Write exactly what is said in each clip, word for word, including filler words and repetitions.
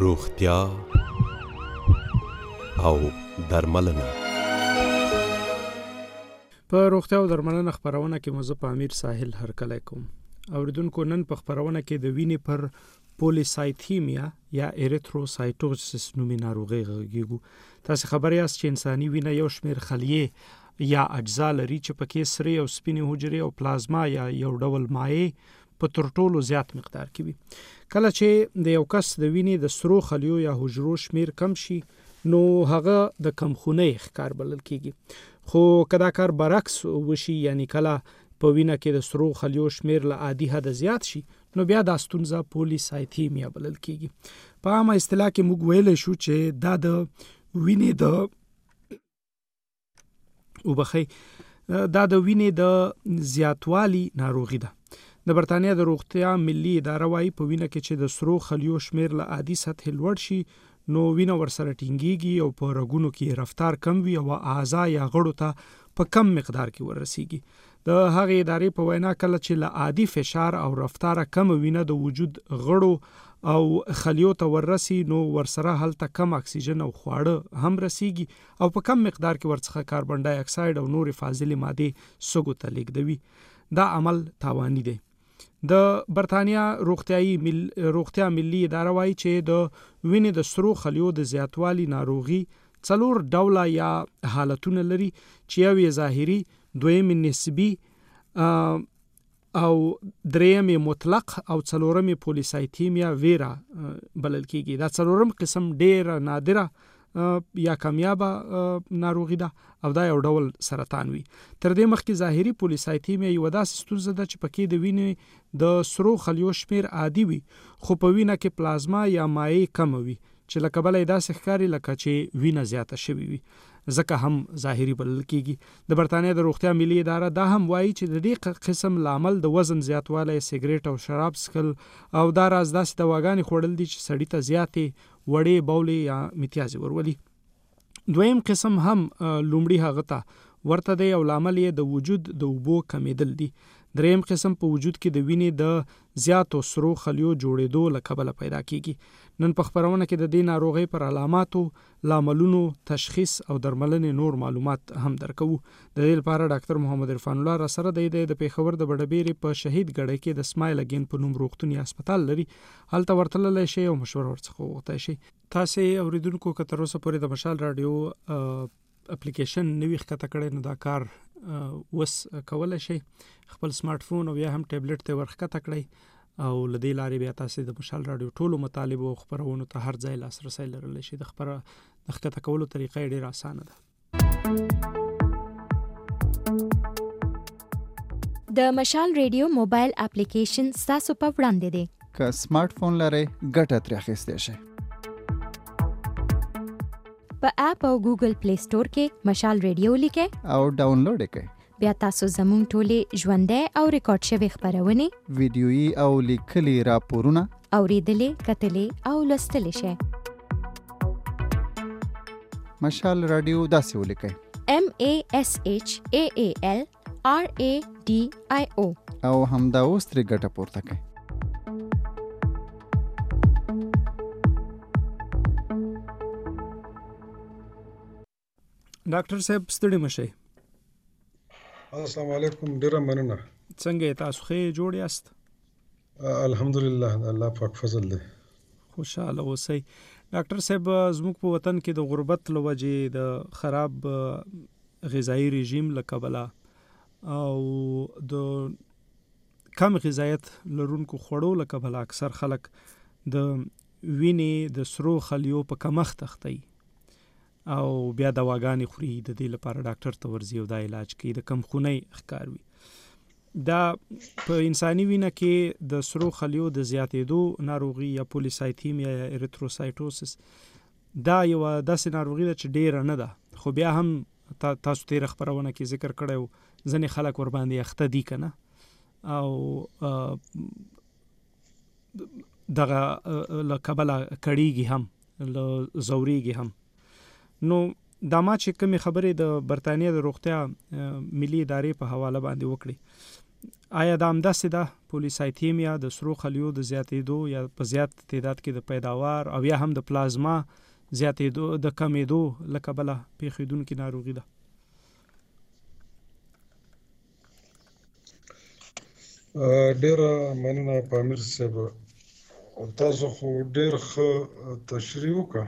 روغتیا او درملنه. په روغتیا او درملنه خبرونه کې مزه په امیر ساحل هرکلی کوم. اوریدونکو نن په خبرونه کې د وینې پر پولیسایتیمیا یا اریتروسایټوسس نومي ناروغي غږیږو. تاسو خبر یاست چې انساني وینه یو شمېر خلیې یا اجزا لري چې پکې سرې او سپینې حجرې او پلازما یا یو ډول مایع په تر ټولو زیات مقدار کې وي. کله چې د یو کس د وینې د سرو خلیو یا حجرو شمېر کم شي نو هغه د کمخونۍ ښکار بلل کیږي. خو کدا کار برعکس وشي، یعنی کله په وینه کې د سرو خلیو شمېر له عادي حد زیات شي، نو بیا دا ستونزه پولیسایتیمیا بلل کیږي. په عامه اصطلاح کې موږ ویلی شو چې دا د وینې د وبخي دا د وینې د زیاتوالي ناروغي ده. د برتانیا د روغتیا ملي اداره وايي په وینه کې چې د سرو خلیو شمېر له عادي سطح لوړ شي نو وینه ورسره ټینګیږي او په رګونو کې رفتار کم وي او اعضا یا غړو ته په کم مقدار کې ورسیږي. د هغې ادارې په وینا کله چې له عادي فشار او رفتار کم وینه د وجود غړو او خلیو ته ورسي نو ورسره هلته کم اکسیجن او خواړه هم رسیږي او په کم مقدار کې ورڅخه کاربن ډای اکساید او نور فاضلې مادې سږو ته لیږدوي. دا عمل تاواني دی. د برتانیا روغتیايي مل... روغتیا ملي اداره وايي چې د وینې د سرو خلیو د زیاتوالي ناروغي څلور ډوله یا حالتونه لري چې یو یې ظاهري، دویم نسبي او دریم مطلق او څلورم پولیسایتیمیا ویرا بلل کیږي. دا څلورم قسم ډیر نادره یا کامیابه ناروغي ده او دا یو ډول سرطان وي. تر دې مخکې ظاهري پولیسایتیمیا یو داسې ستونزه ده چې پکې د وینې د سرو خلیو شمېر عادي وي خو په وینه کې پلازما یا مایع کم وي چې له کبله یې داسې ښکاري لکه چې وینه زیاته شوې وي، ځکه هم ظاهري بلل کیږي. د برتانیا د روغتیا ملي اداره دا هم وایي چې د دې قسم لامل د وزن زیاتوالی، سیګریټ او شراب څښل او دا راز داسې دواګانې خوړل دي چې سړي ته زیاتې وړې بولې یا میتیازې ورولي. دویم قسم هم لومړي هغه ته ورته دی او لامل یې د وجود د اوبو کمیدل دي. دریم قسم په وجود کې د وینې د زیاتو سرو خلیو جوړېدو له کبله پیدا کیږي. نن په خبرونه کې د دې ناروغۍ پر علاماتو، لاملونو، تشخیص او درملنې نور معلومات هم درکوو. د دې لپاره ډاکټر محمد عرفان الله را سره دی. د پېښور د بډبېرې په شهید ګړی کې د سمایل اګین په نوم روغتون یا هسپتال لري. هلته ورتللی شئ او مشوره ورڅخه وغوښتی شئ. تاسې اوریدونکو که تر اوسه پورې د مشال راډیو اپلیکیشن نوی ښکته کړی نو دا کار وس کولی شئ. خپل سمارټ فون او یا هم ټیبلټ ته ورښکته کړئ او له دې لارې بیا تاسې د مشال راډیو ټولو مطالبو او خپرونو ته هر ځای لاسرسی لرلی شئ. د خبره د ښکته کولو طریقه یې ډېره اسانه ده. د مشال ریډیو موبایل اپلیکیشن ستاسو په وړاندې دی. که سمارټ فون لرئ ګټه ترې اخیستی شئ. په اپ او ګوګل پلی سٹور کې مشال ریډیو لیکئ او ډاونلوډ یې کړئ. بیا تاسو زموږ ټولې ژوندۍ او ریکارډ شوې خپرونې، ویډیویي او لیکلي راپورونه اورېدلې، کتلې او لوستلی شئ. مشال راډیو داسې ولیکئ: M A S H A A L R A D I O او همدا اوس ترې ګټه پورته کړئ. ډاکټر صاحب ستړي مشئ. السلام علیکم، ډیره مننه. څنګه یې تاسو ښه جوړ یاست؟ الحمدلله، الله پاک فضل دی. خوشاله اوسئ. ډاکټر صاحب زموږ په وطن کې د غربت له وجې د خراب غذایي رژیم له کبله او د کم غذایت لرونکو خوړو له کبله اکثر خلک د وینې د سرو خلیو په کمښت اخته او بیا دواګانې خوري. د دې لپاره ډاکټر ته ورځي او دا علاج کوي. د کمخونۍ ښکار وي. دا په انساني وینه کې د سرو خلیو د زیاتېدو ناروغي یا پولیسایتیمیا یا اریتروسایټوسس دا یو داسې ناروغي ده چې ډیره نه ده، خو بیا هم تاسو تیره خپرونه کې ذکر کړی و ځینې خلک ورباندې اخته دي که نه، او دغه له کبله کړیږي هم، له ځورېږي هم. نو دا ما چې کومې خبرې د برتانیا د روغتیا ملي ادارې په حواله باندې وکړي، آیا دا همداسې ده پولیسایتیمیا د سرو خلیو د زیاتېدو یا په زیات تعداد کې د پیداوار او یا هم د پلازما زیاتېدو د کمېدو له کبله پیښېدونکې ناروغي ده؟ ډېره مننه پامیر صاحب، تاسو خو ډېر ښه تشریح وکړه.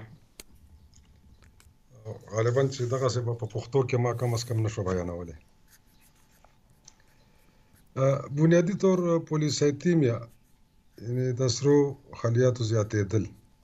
غالبا چې دغسې به په پښتو کې ما کم از کم نه شو بیانولی. بنیادي طور پولیسایتیمیا یعنې د سرو خلیاتو زیاتېدل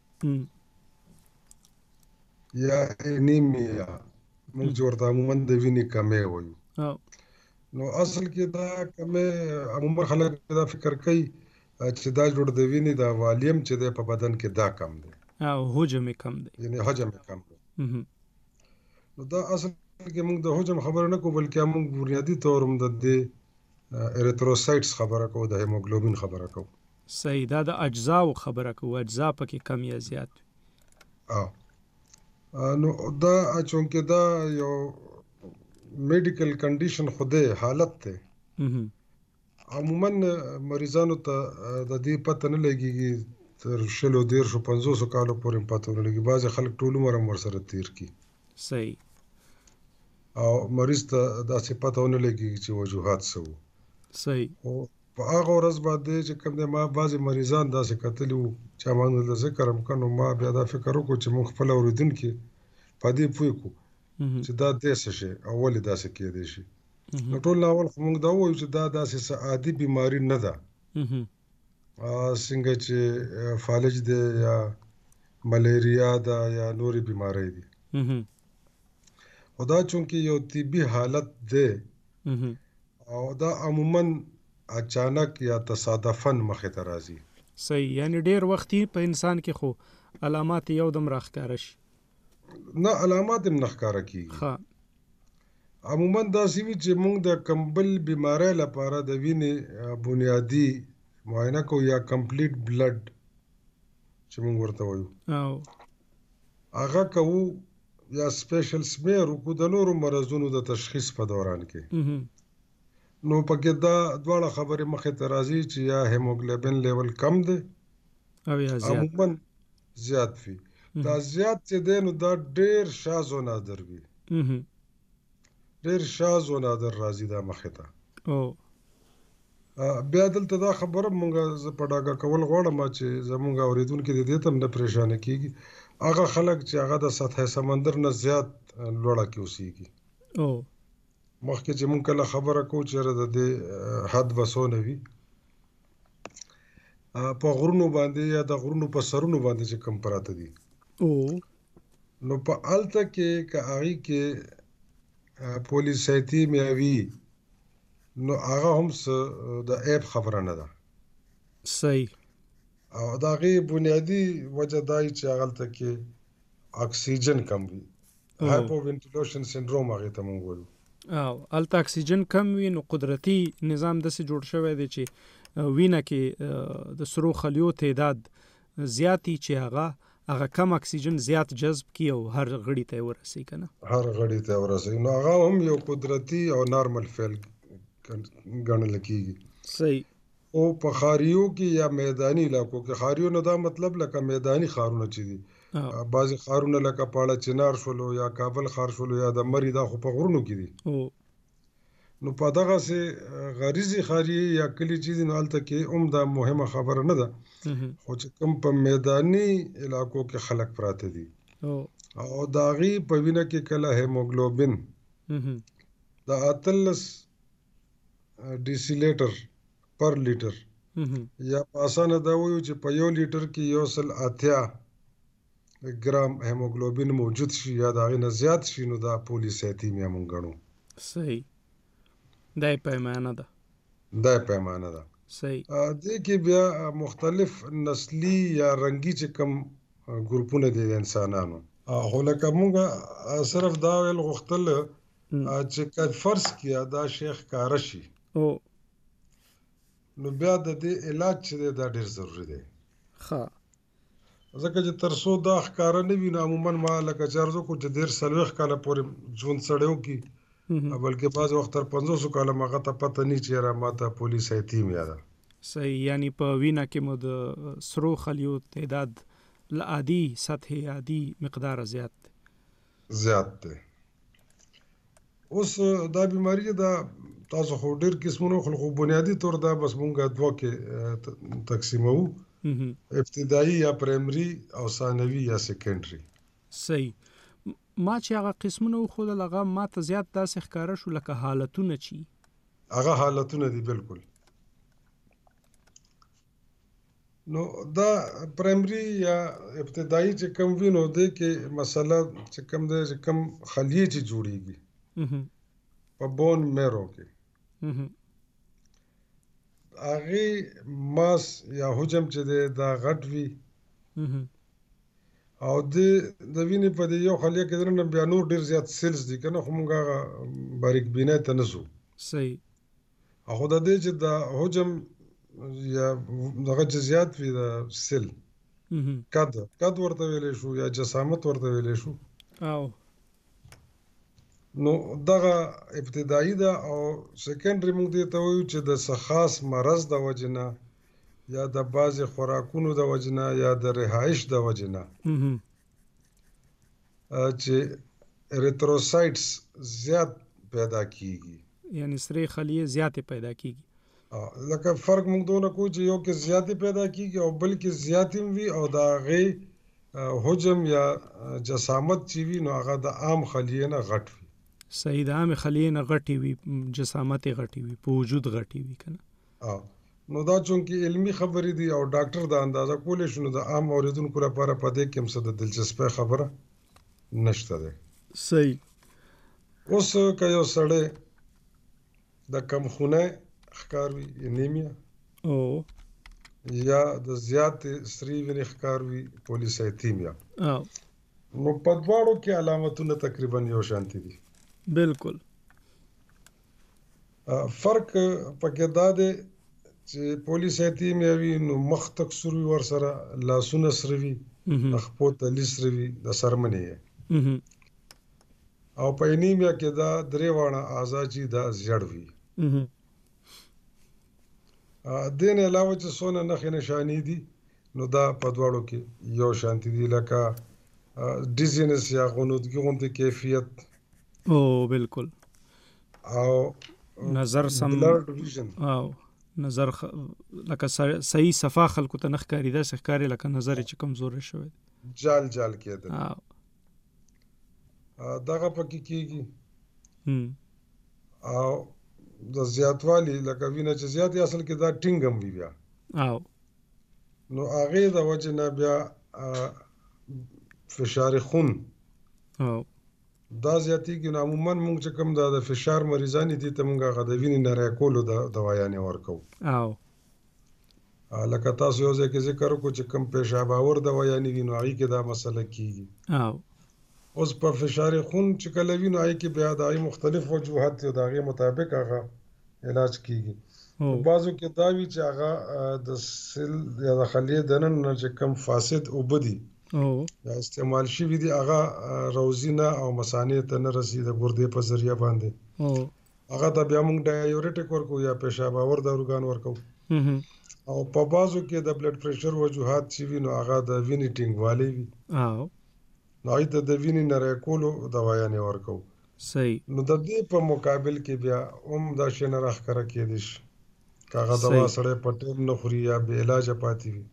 یا انیمیا موږ چې ورته عموما د وینې کمی وایو، نو اصل کې دا کمی عموما خلک دا فکر کوي چې دا جوړ د وینې دا والیم چې دی په بدن کې دا کم دی او حجم یې کم دی، یعنې حجم یې کم دی. نو دا اصل کې موږ د حجم خبره نه کوو، بلکې موږ بنیادي طور هم د دې اریتروسایټس خبره کوو، د هیموګلوبین خبره کوو. صحیح، دا د اجزاو خبره کوو، اجزا پکې کم یا زیات. او نو دا چونکې دا یو میډیکل کنډیشن خو دی، حالت دی، عموما مریضانو ته د دې پته نه لګېږي، تر شلو دېرشو پنځوسو کالو پورې هم پته ونه لګي. بعضې خلک ټول عمر هم ورسره تېر کړي. صحیح. او مریض ته داسې پته ونه لګېږي چې وجوهات څه وو. صحیح. خو په هغه ورځ باندې چې کوم دی ما بعضې مریضان داسې کتلي وو چې امان الله ذکر هم کړه، نو ما بیا دا فکر وکړو چې موږ خپل اورېدونکي په دې پوه کړو چې دا دې څه شی او ولې داسې کېدی شي. نو ټول اول خو موږ دا ووایو چې دا داسې څه عادي بیماري نه ده، څنګه چې فالج دی یا ملیریا ده یا نورې بیمارۍ دي. خو دا چونکې یو طبي حالت دی او دا عموما اچانک یا تصادفاً مخې ته راځي. صحیح، یعنی ډېر وختي په انسان کې خو علامات یو دم راښکاره شي؟ نه، علامات هم نه ښکاره کېږي. عموما داسې وي چې موږ د کمبل بیمارۍ لپاره د وینې بنیادي معاینه کوو یا کمپلیټ بلډ چې موږ ورته وایو، هغه کوو یا سپیشل سمیر وکړو د نورو مرضونو د تشخیص په دوران کې. نو پکې دا دواړه خبرې مخې ته راځي چې یا هیموګلوبین لیول کم دی او یا زیات، عموما زیات وي. دا زیات چې دی نو دا ډېر شاذ و نادر وي، ډېر شاذ و نادر راځي دا مخې ته. بیا دلته دا خبره مونږ زه په ډاګه کول غواړم چې زمونږ اورېدونکي د دې ته هم نه پریشانه کېږي، هغه خلک چې هغه د سطح سمندر نه زیات لوړه کې اوسېږي. مخکې چې مونږ کله خبره کوو چې د دې حد به څونه وي، په غرونو باندې یا د غرونو په سرونو باندې چې کم پراته دي، نو په هلته کې که هغې کې پولیسایتیمیا وي نو هغه هم څه د عیب خبره نه ده. صحیح. او د هغې بنیادي وجه دا وي چې هغلته کې اکسیجن کم وي، هایپو وینټیلیشن سنډروم هغې ته مونږ وایو. او هلته اکسیجن کم وي، نو قدرتي نظام داسې جوړ شوی دی چې وینه کې د سرو خلیو تعداد زیاتی چې هغه هغه کم اکسیجن زیات جذب کی او هر غړي ته ورسي کنه، هر غړي ته ورسي. نو هغه هم یو قدرتي او نارمل فعل ګڼل کېږي. صحیح. او په ښاریو کې یا میداني علاقو کې، ښاریو نه دا مطلب لکه میداني ښارونه چې دي، بعضې ښارونه لکه پاړه چنار شولو یا کابل ښار شولو یا د مري، دا خو په غرونو کې دي. نو په دغسې غریزي ښاري یا کلي چې دي نو هلته کې هم دا مهمه خبره نه ده، خو چې کوم په میداني علاقو کې خلک پراته دي او د هغې په وینه کې کله هیموګلوبین د اتلس ډیسی لیټر پر لیټر یا په اسانه دا وایو چې په یو لیټر کې یو سل اتیا ګرام هیموګلوبین موجود شي یا د هغې نه زیات شي نو دا پولیسایتیمیا مونږ ګڼو. صحیح، دا یې پیمانه ده. دا یې پیمانه ده. صحیح. دې کې بیا مختلف نسلي یا رنګي چې کوم ګروپونه دي د انسانانو، خو لکه مونږ صرف دا ویل غوښتل چې که فرض کړه دا شی ښکاره شي نو بیا د دې علاج چې دی دا ډېر ضروري دی. ښه، ځکه چې تر څو دا ښکاره نه وي نو عموما ما لکه چې عرض وکړو چې دېرش څلوېښت کاله پورې ژوند سړی وکړي بلکې بعض وخت تر پنځوس کاله مغه ته پته نه چیرې ماته پولیس ایتیم یاده. صحیح، یعنی په وینا کې مو د سرو خلیو تعداد ل عادي سطح عادي مقدار زیات زیات دی. اوس دا بیماری دا تاسو خو ډیر قسمونو خلکو بنیادی طور دا بس مونږه دوه کې تقسیمو، ابتدایي یا پرایمري او ثانوي یا سیکنډري. صحیح. ما چې هغه قسمونه خو لغه ما ته زیات داسې ښکارا شو لکه حالتونه چی هغه حالتونه دي بالکل. نو دا پرایمري یا ابتدایي چې کوم وینو دی کې مسله چې کوم دی چې کوم خلیه چې جوړیږي په بون میرو کې هغه ماس یا حجم چې دی دا غټ وي او د د وینې په دې یو خلیه کې درنه بیا نور ډیر زیات سیلز دي کنه خو مونږه باریک بینه ته نسو. صحیح. هغه د دې چې دا حجم یا دغه چې زیات وي د سیل قد قد ورته ویلې شو یا جسامت ورته ویلې شو. او نو دغه ابتدایي ده او سیکنډري موږ دې ته وایو چې د خاص مرض د وجنه یا د بعضې خوراکونو د وجنه یا د رهایش د وجنه چې اریتروسایټس زیات پیدا کیږي، یعنی سری خلیه زیات پیدا کیږي. لکه فرق موږ دونه کوو چې یو کې زیات پیدا کیږي او بل کې زیات وي او دا غي حجم یا جسامت چې وي نو هغه د عام خلیه نه غټ وي. صحیح. د عام خلیه نه غټي وي، جسامت غټي وي، په وجود غټي وي کنه. اه نو دا چونکی علمی خبرې دي او ډاکټر دا اندازه کولای شي، نو د عام اوریدونکو لپاره په دې کې هم څه د دلچسپۍ خبره نشته ده. صحیح. اوس که یو سړی د کم خونه ښکار وي انیمیا او یا د زیات سری وینې ښکار وي پولیسایتیمیا، او نو په دواړو کې علامتونه تقریبا یو شانتي دي. بالکل. فرق پکې دا دی چې پولیسایتیمیا وي نو مخ تک سروي ور سره لاسونه سروي خپو ته لسروي د سرمنې او په انیمیا کې دا درې واړه اعضاء چې دا زیړ وي. دین علاوه چې څونه نښې نشانې دي نو دا په دواړو کې یو شانتي دي، لکه ډیزینس یا غنودګي غوندې کیفیت. او بالکل. او نظر سم او نظر خ... لکه صحیح صفا خلکو ته نخ کاری دا ښکاری لکه نظر چې کمزور شوی جال جال کېده. او دغه پکې کېږي او د زیاتوالی لکه وینه چې زیات اصل کې دا ټینګم وی بیا او نو هغه د وجه نه بیا فشار خون او دا زیاتیږي. نو عموما موږ چې کوم دا د فشار مریضان دي ته موږ هغه د وینې نری کولو د دوايانې ورکو. او لکه تاسو یو ځای کې ذکر وکړو چې کوم پیشاب اور دوايانې وي نو هغې کې دا مسله کیږي. او اوس په فشار خون چې کله وي نو هغې کې بیا د هغې مختلف وجوهات دي او د هغې مطابق هغه علاج کیږي. بعضو کې دا وي چې هغه د سل یا د خلیې دننه چې کوم فاسد اوبه دي او یا استعمال شوي دي هغه روزینه او مثانې ته نه رسي د ګردې په ذریعه باندې او هغه ته بیا موږ ډایورټیک ورکو یا پیشاب اور د ارګان ورکو. او په بعضو کې د بلډ پریشر وجوهات چې وي نو هغه د وینې ټینګوالی وي او نو هغې ته د وینې نری کولو دوايانې ورکو. صحیح. نو د دې په مقابل کې بیا هم دا شی نه راښکاره کېدی شي که هغه دوا سړی په ټیم نه خوري یا بې علاجه پاتې وي.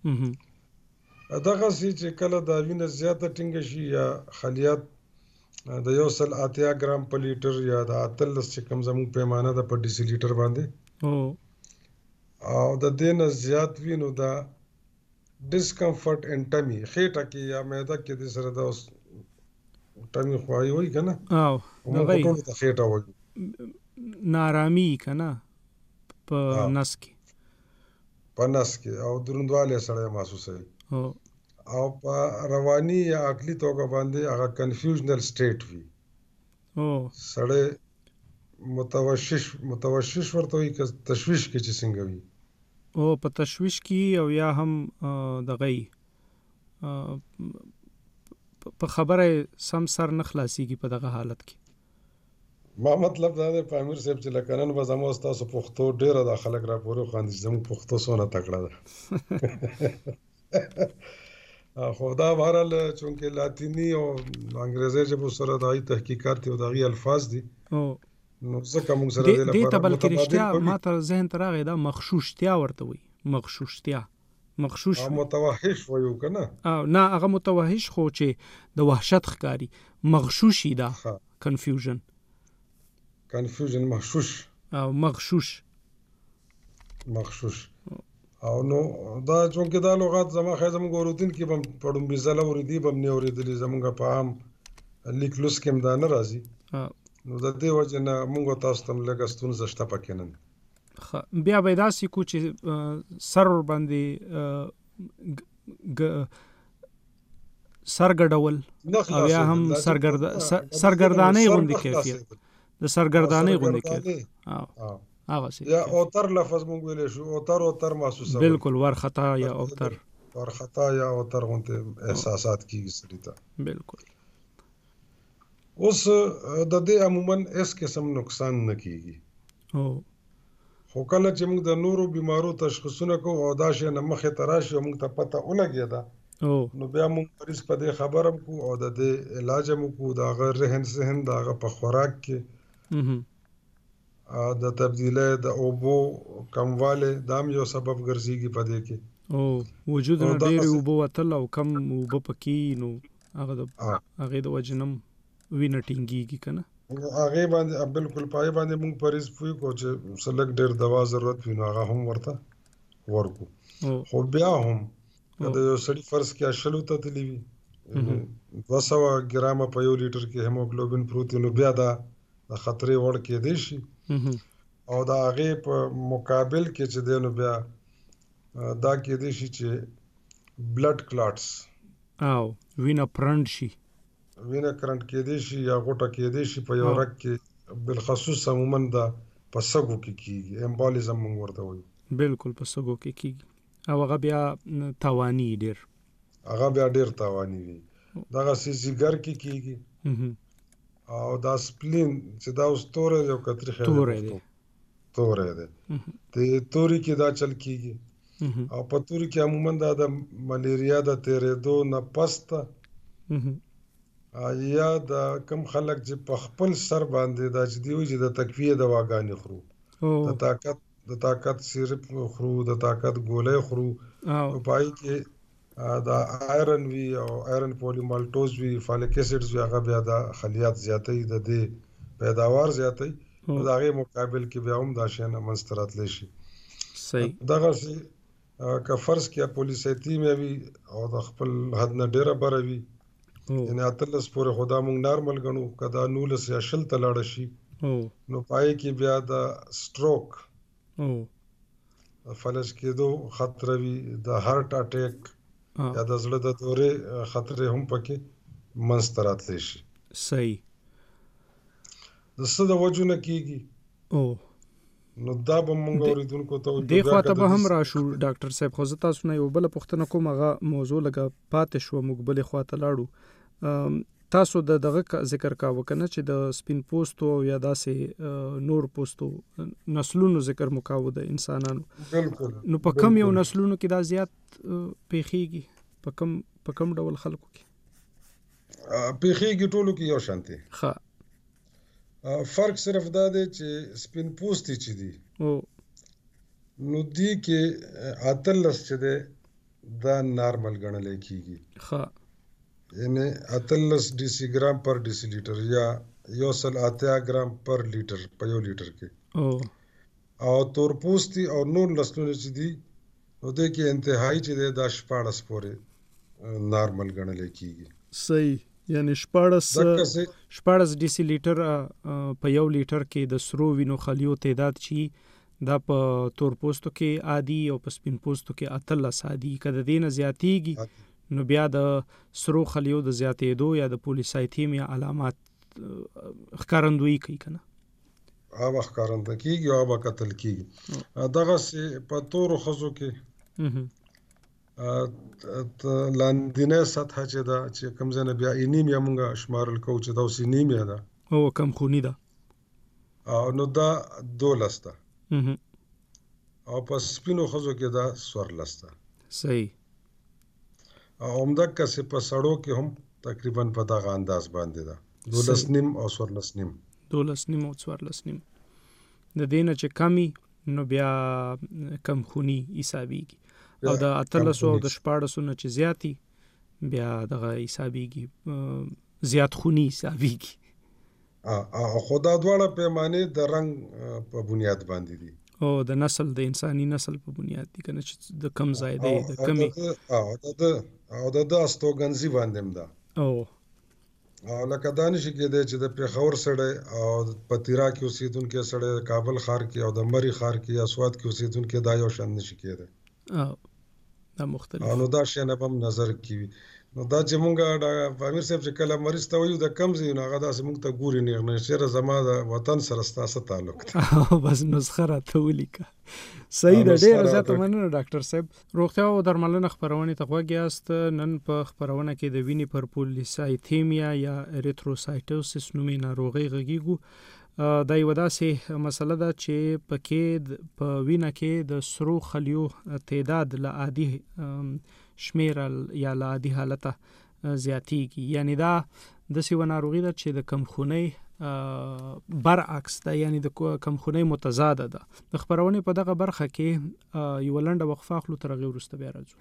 دغسې چې کله دا وینه زیاته ټینګه شي یا خلیات د یو سل اتیا ګرام په لیټر یا د اتلس چې کوم زموږ پیمانه ده په ډیسي لیټر باندې او د دې نه زیات وي نو دا ډسکمفرټ ان ټمی خېټه کې یا معده کې د سره دا اوس ټمی خوایي وایي که نه او موږ ټولو ته خېټه وایو نارامي که نه په نس کې په نس کې او دروندوالی سړی محسوسوي او په رواني یا عقلي توګه باندې هغه کنفیوژنل سټیټ وي. سړی متوشش متوشش ورته وایي که تشویش کې چې څنګه وي او په تشویش کې او یا هم دغه په خبره سم سر نه خلاصېږي په دغه حالت کې. ما مطلب دا دی پامیر صاحب چې لکه نن به زموږ ستاسو پښتو ډېره دا خلک راپورې خواندي چې زموږ پښتو څونه تکړه ده خو دا بهرحال چونکې لاتیني او انګریزي ژبو سره د هغې تحقیقات دي او د هغې الفاظ دي نو ځکه موږ سره دې دې ته لپاره بلکې رښتیا متبادل ما ته ذهن ته راغی دا مغشوشتیا ورته وایي مغشوشتیا مغشوش او متوحش وایو که نه او نه هغه متوحش خو چې د وحشت ښکاري مغشوشي دا ښه کنفیوژن کنفیوژن محشوش او مغشوش مغشوش او نو دا چونکې دا لغات زما ښایي زموږ اورېدونکي کې به هم په ډومبي ځله اورېدي به هم نه اورېدلي زموږ په عام لیک لوست کې هم دا نه راځي نو د دې وجې نه موږ تاسو ته هم لږه ستونزه شته پکې نن بیا به داسې کو چې سر ورباندې سرګډول او یا هم سرګردانۍ غوندې کیفیت د سرګردانۍ غوندې کیفیت هغه څه یا اوتر لفظ مونږ ویلی شو اوتر اوتر محسوسول بالکل ورخطا یا اوتر ورخطا یا اوتر غوندې احساسات کېږي سړي ته بالکل اوس د دې عموما هېڅ قسم نقصان نه کېږي خو کله چې موږ د نورو بیمارو تشخیصونه کوو او دا شی نه مخې ته راشي او موږ ته پته ولګېده نو بیا موږ مریض په دې خبر هم کوو او د دې علاج هم وکړو د هغه رهن سهن د هغه په خوراک کې د تبدیلی د اوبو کموالی دا هم یو سبب ګرځېږي په دې کې او وجود نه ډېرې اوبه وتل او کم اوبه پکې نو هغه د هغې د وجې نه وینه ټینګېږي که نه هغې باندې بالکل په هغې باندې موږ مریض پوه کړو چې څه لږ ډېر دوا ضرورت وي نو هغه هم ورته ورکړو خو بیا هم که د یو سړي فرض کې شلو ته تللي وي دوه سوه ګرامه په یو لیټر کې هیموګلوبین پروت وي نو بیا دا د خطرې وړ کېدی شي او د هغې په مقابل کې چې دی نو بیا دا کېدی شي چې بلډ کلاټس او وینه پرنډ شي وینه کرنټ کېدی شي یا غوټه کېدی شي په یو رګ کې بالخصوص عموما دا په سږو کې کېږي امبالیزم موږ ورته وایو بالکل په سږو کې کېږي او هغه بیا تاواني ډېر هغه بیا ډېر تاواني وي دغسې ځیګر کې کېږي او دا سپلین چې دا اوس توری دی او که تریخی دی توری دی د توري کې دا چل کېږي او په توري کې عموما دا د ملیریا د تېرېدو نه پس ته یا د کم خلک چې په خپل سر باندې دا چې دی وایي چې د تقویې دواګانې خورو د طاقت د طاقت سیرپ خورو د طاقت ګولۍ خورو په هغې کې د آیرن وي او آیرن پولیمالټوز وي فالیک ایسیډز وي هغه بیا د خلیات زیاتوي د دې پیداوار زیاتوي نو د هغې مقابل کې بیا هم دا شیان منځته راتلی شي دغسې که فرض کړه پولیسایتیمیا وي او د خپل حد نه ډېره بره وي یعنې اتلس پورې خو دا موږ نارمل ګڼو که دا نولس یا شل ته لاړه شي نو په هغې کې بیا د سټروک فلج کېدو خطره وي د هارټ اټیک یا د زړه د دورې خطرې هم پکې منځته راتلی شي صحیح د څه د وجو نه کېږي نو دا به موږ اورېدونکو ته دې خوا ته به هم راشو ډاکټر صاحب خو زه تاسو نه یو بله پوښتنه کوم هغه موضوع لږه پاتې شوه موږ بلې خوا ته لاړو تاسو د دغه ذکر کاوه که نه چې د سپین پوستو یا داسې نور پوستو نسلونو ذکر مو کاوه د انسانانو نو په کم یو نسلونو کې دا زیات پیښیږي په کم په کم ډول خلکو کې پیښیږي ټولو کې یو شان دی ښه فرق صرف دا دی چې سپین پوستي چې دي نو دې کې اتلس چې دی دا نارمل ګڼلی کېږي ښه یعنی اتلس ډي سي ګرام پر ډي سي لیټر یا یو سل اتیا ګرام پر لیټر په یو لیټر کې او تور پوستي او نور نسلونه چې دي نو دې کې انتهایی چې دی دا شپاړس پورې نارمل ګڼلی کېږي صحیح یعنی شپاړس شپاړس ډي سي لیټر په یو لیټر کې د سرو وینو خلیو تعداد چې دا په تور پوستو کې عادي او په سپین پوستو کې اتلس عادي که د دې نه زیاتېږي نو بیا د سرو خلیو د زیاتېدو یا د پولیسایتیمیا علامات ښکارندویي کوي که نه هغه ښکارنده کېږي او هغه کتل کېږي دغسې په تورو ښځو کې لاندینۍ سطحه چې ده چې کوم ځای نه بیا انیمیا مونږ شمارل کوو چې دا اوس انیمیا ده او کم خوني ده نو دا دولس ده مهم. او په سپینو ښځو کې دا څوارلس ده. صحیح. او همدقسې په سړو کې هم تقریبا په دغه انداز باندې ده، دولس نیم او څوارلس نیم. دولس نیم او څوارلس نیم. د دې نه چې کمی نو بیا کم خوني حسابېږي، او د اتلسو او د شپاړسو نه چې زیاتي بیا دغه حسابېږي زیات خوني حسابېږي. او خو دا دواړه پیمانې د رنګ په بنیاد باندې دي، او د نسل د انساني نسل په بنیاد دي، کنه چې د کم ځای دی د کمی او د د استوګنځي باندې هم ده. او او لکه دا نشي کېدی چې د پېښور سړی او په تیرا کې اوسېدونکی سړی کابل ښار کې او د مري ښار کې یا سوات کې اوسېدونکی دا یو شان نشي کېدی. او دا مختلف نو دا شی نه به هم نظر کې وي. نو دا چې مونږ امیر صاحب چې کله مریض ته وایو د کم ځای نو هغه داسې مونږ ته ګوري نیغ نه چېرې زما د وطن سره ستا څه تعلق دی. بس نسخه راته ولیکه. صحیح ده، ډېره زیاته مننه ډاکټر صاحب. روغتیا او درملنه خپرونې ته غوږ یاست. نن په خپرونه کې د وینې پر پولیسایتیمیا یا اریتروسایټوسس نومې ناروغۍ غږیږو. دا یوه داسې مسله ده چې پکې په وینه کې د سرو خلیو تعداد له عادي شمیر یا له عادي حالته زیاتیږي. یعنی دا داسې یوه ناروغي ده چې د کمخونۍ برعکس ده، یعنی د کمخونۍ متضاده ده. د خپرونې په دغه برخه کې یوه لنډه وقفه اخلو، تر هغې وروسته بیا راځو.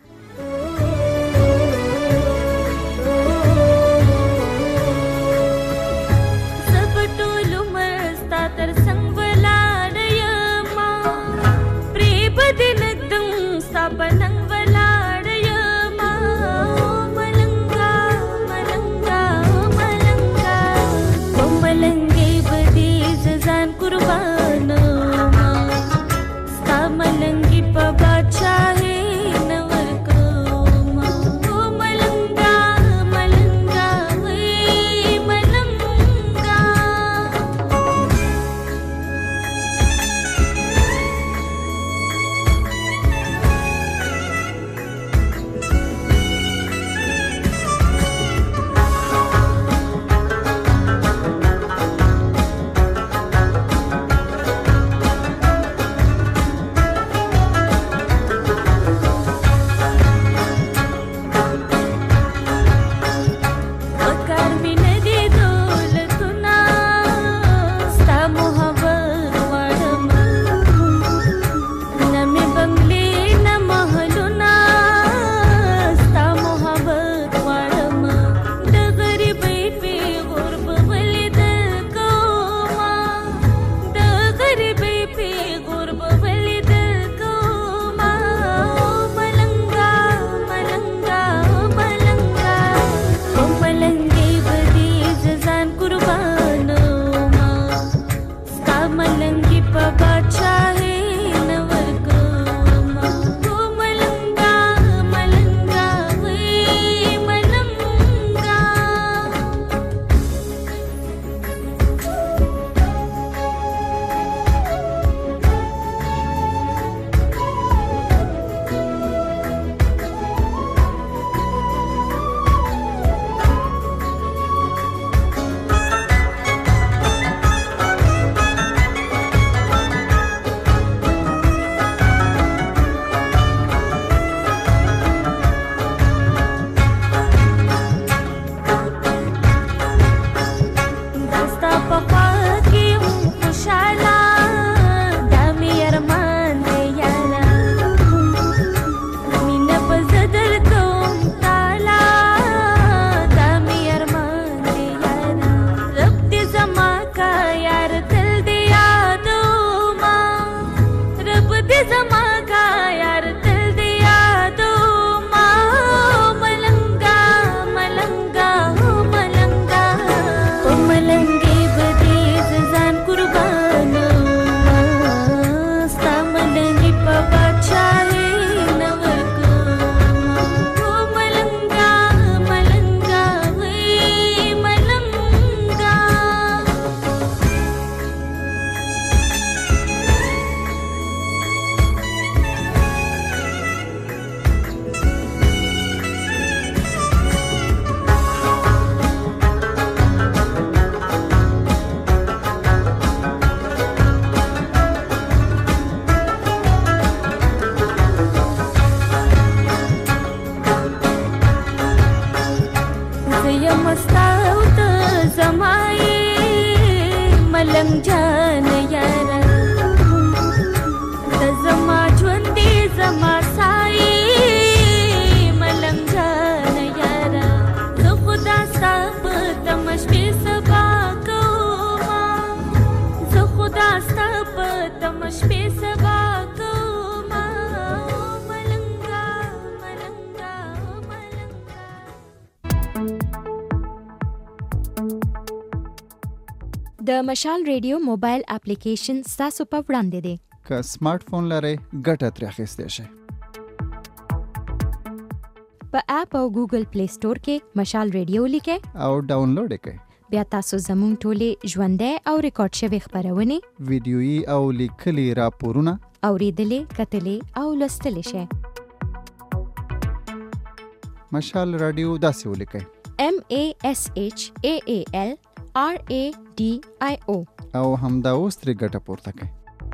د مشال ریډیو موبایل اپلیکیشن ستاسو په وړاندې دی. که سمارټ فون لرئ ګټه ترې اخیستی شئ. په اپ او ګوګل پلی سٹور کې مشال ریډیو لیکئ او ډاونلوډ یې کړئ. بیا تاسو زموږ ټولې ژوندۍ او ریکارډ شوې خپرونې، ویډیويي او لیکلي راپورونه اورېدلې، کتلې او لوستلی شئ. مشال راډیو داسې ولیکئ: M A S H A A L R A D I O او همدا اوس ترې ګټه پورته کړئ.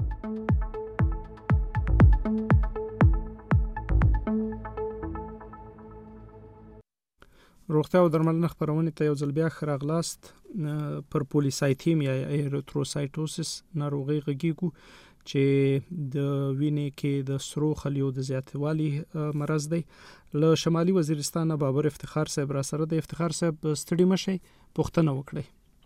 روغتیا او درملنه خپرونې ته یو ځل بیا ښه راغلاست. پر پولیسایتیمیا یا ایریتروسایټوسس ناروغۍ غږیږو چې د وینې کې د سرو خلیو د زیاتوالي مرض دی. له شمالي وزیرستان بابر افتخار صاحب را سره د افتخار صاحب ستړي مشي پوښتنه وکړئ.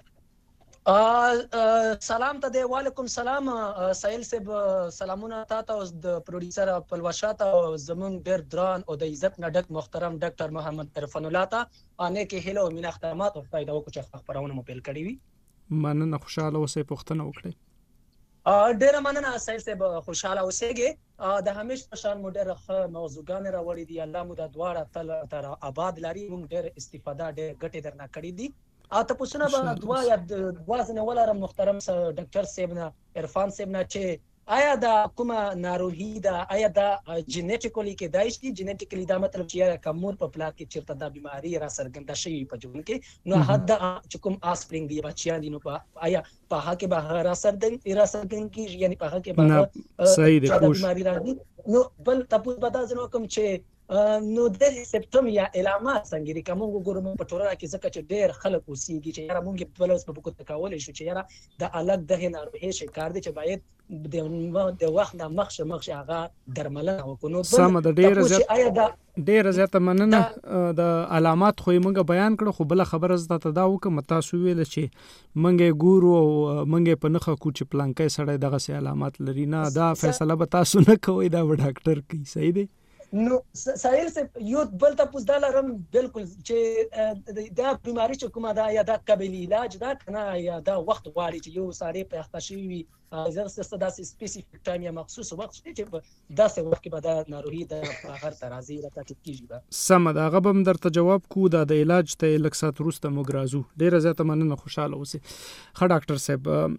سلام ته دی. وعلیکم سلام سایل صاحب، سلامونه تاسو او د پروډوسر پلوشات او زمون ډیر دران او د عزت نه ډک محترم ډاکټر محمد عرفان الله ته انه کې هلو مين احترامات او فائدہ وکړو چې خبرونه مو پیل کړی وي. مننه، خوشاله اوسئ. پوښتنه وکړئ. ډیر مننه سایل صاحب، خوشاله اوسئ. د همیش په شان مو ډیر ښه موضوعګان راوړي دي. الله مو د دواړه تل تر آباد لري. موږ ډیر استفاده ډیر ګټه درنه کړې دي. اته پوښتنه به دوا یا دوا زنه ولرم محترم ډاکټر صاحب نه، عرفان صاحب نه، چې آیا دا کومه ناروغي ده؟ آیا دا جینیټیکلی کې دایش دي؟ جینیټیکلی دا مطلب چې یا کومور په پلار کې چیرته دا بیماری را سرګنده شي په ژوند کې نو حد چې کوم آسپرینګ دی بچیان دي نو آیا په هغه کې به را سرګن را سرګن کې یعنی په هغه کې به صحیح دی کوم بیماری راځي. نو بل تاسو به دا زنه کوم چې نو د سپټم یا علامات څنګه دي کوم وګورم په ټوله کې ځکه چې ډېر خلک اوسېږي چې یاره مونږ په بلوس په بوکو تکول شو چې یاره د الګ د ناروغي شکار دي چې باید د د وخت د مخشه مخشه هغه درملنه وکړو. سم د ډېر زیات ډېر زیات مننه. د علامات خو موږ بیان کړو، خو بل خبره زده ته دا وکم تاسو ویل چې موږ ګورو او موږ په نخښه کو چې پلانکې سړی دغه سي علامات لري نه، دا فیصله به تاسو نه کوئ، دا به ډاکټر کوي. صحیح دی. نو سایل سے یو بل تاسو دا لرم بالکل چې دا بیماری چې کومه دا یا دا قابل علاج ده کنه یا دا وخت غواړي چې یو سړی په اختشي وي زرسته داسې سپیسیفیک ټایم یا مخصوص وخت چې داسې وخت کې به دا ناروغي د هغه ترازی راته کیږي. سم دا هغه به درته جواب کو دا د علاج ته لک سات روسته مګرازو. ډیر زیات مننه، خوشاله اوسئ. ښه ډاکټر صاحب،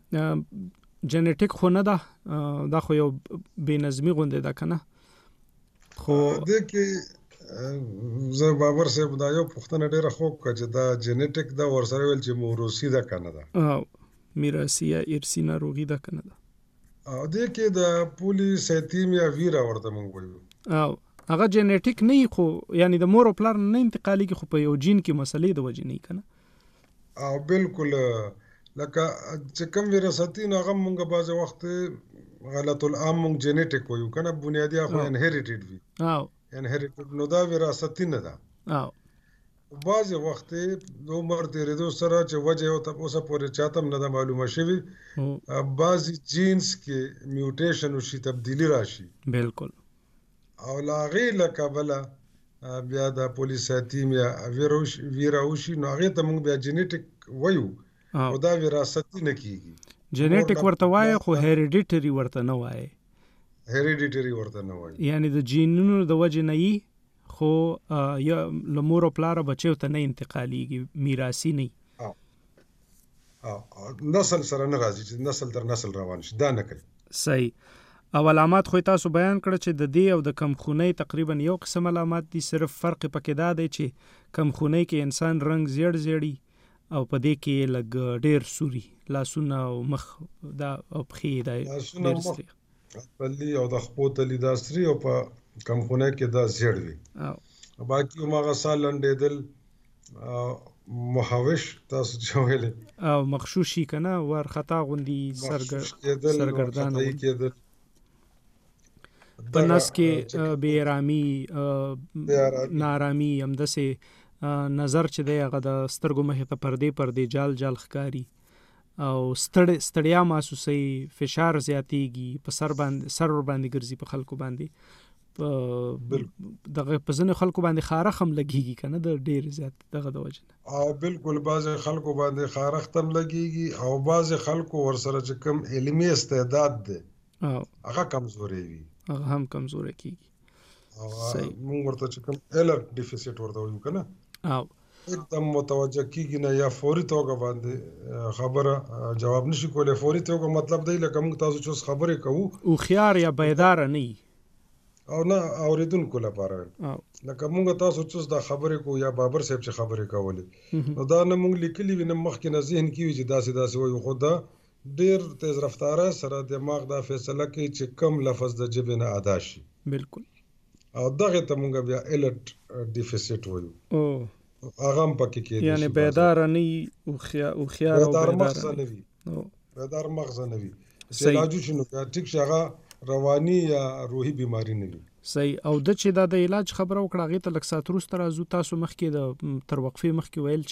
جنیټیک خو نه ده، دا خو یو بې نظمي غونډه ده کنه؟ خو د کې زه بابر صاحب دا یو پوښتنه ډیره خو کړه چې دا جنیټیک دا ورسره ویل چې موروثي ده کنه ده او میراثي یا ارثي ناروغي ده کنه ده. او د کې د پولیسایتیمیا ویرا ورته مونږ وایو او هغه جنیټیک نه خو یعنی د مور او پلار نه انتقالي خو په یو جین کې مسلې د وجې نه کنه. او بالکل لکه چې کوم وراثتي هغه مونږ بعض وخت غلط العام مونږ جنیټیک وایو کنه، بنیادی خو انهریټډ وي او انهریټډ نو دا وراثتي نه ده. او بعض وخت د عمر تیرېدو سره چې وجه او تاسو پورې چاته نه ده معلومه شوی، بعض جینز کې میوټیشن او شي تبدیلی راشي بالکل او لاغې لکبله بیا د پولیسایتیمیا ویراوشي نو هغه ته مونږ بیا جنیټیک وایو او دا وراثتي نه کیږي. جنیټیک ورته وایي خو هریډیټری ورته نه وایي. هریډیټری ورته نه وایي یعنی د جینونو د وجې نه یي خو یا لمور او پلار بچو ته نه انتقالیږي، میراثي نه. او نسل سره نه راځي چې نسل تر نسل روان شي، دا نه کوي. صحیح. او علامات خو تاسو بیان کړ چې د دې او د کمخونۍ تقریبا یو قسم علامات دي، صرف فرق پکې دا دی چې کمخونۍ کې انسان رنگ زیړ زیړی او په دې کې لګ ډیر سوري لاسونه او مخ دا او پخې دا ډیر سوري بلې او د خپو تلی دا سوري او په کمخونۍ کې دا زیړ وي. او باقي هغه سال لنډېدل مهوش تاسو جوړلې او مخشوشي کنه ور خطا غوندي سرګردان کېدل په نس کې بې آرامي ناارامي همداسې نظر چې دی هغه د سترګو مخې ته پردې پردې جال جال ښکاري او ستړ ستړیا محسوسوي، فشار زیاتېږي، په سر باندې سر ور باندې ګرځي په خلکو باندې، دغه په ځینې خلکو باندې خارخ هم لګیږي کنه د ډیر زیات دغه د وجه او بالکل بعض خلکو باندې خارخ تم لګیږي او بعض خلکو ورسره چې کم علمي استعداد ده او هغه کمزوري وي هغه هم کمزوري کیږي او صحیح موږ ورته چې کم الرټ ډیفیسټ ورته وایو کنه او एकदम متوجه کیږي نه یا فوري توګه باندې خبره جواب نشي کولای فوري توګه مطلب دی لکه موږ تاسو چې خبرې کوو او خيار یا بیدار نه او نه اوریدونکو لپاره لکه موږ تاسو چې دا خبرې کوو یا بابر صاحب چې خبرې کولې نو دا نه موږ لیکلي وینم مخکې نه ذهن کې وي چې داسې داسې وایو خو دا ډیر تیز رفتاره سره دماغ دا فیصله کوي چې کم لفظ د جبه نه ادا شي بالکل او دغه ته موږ بیا الرټ ډیفیسټ وایو او اغم پکې کې یعنی بیدار نه او خیا او خيار او بیدار مغز نه وي نو بیدار مغز نه وي چې علاج شنو ټیک شغه رواني یا روحي بيماري نه وي صحیح او د چې د علاج خبره وکړه غي ته لک ساتروس تر ازو تاسو مخکې د تر وقفه مخکې ویل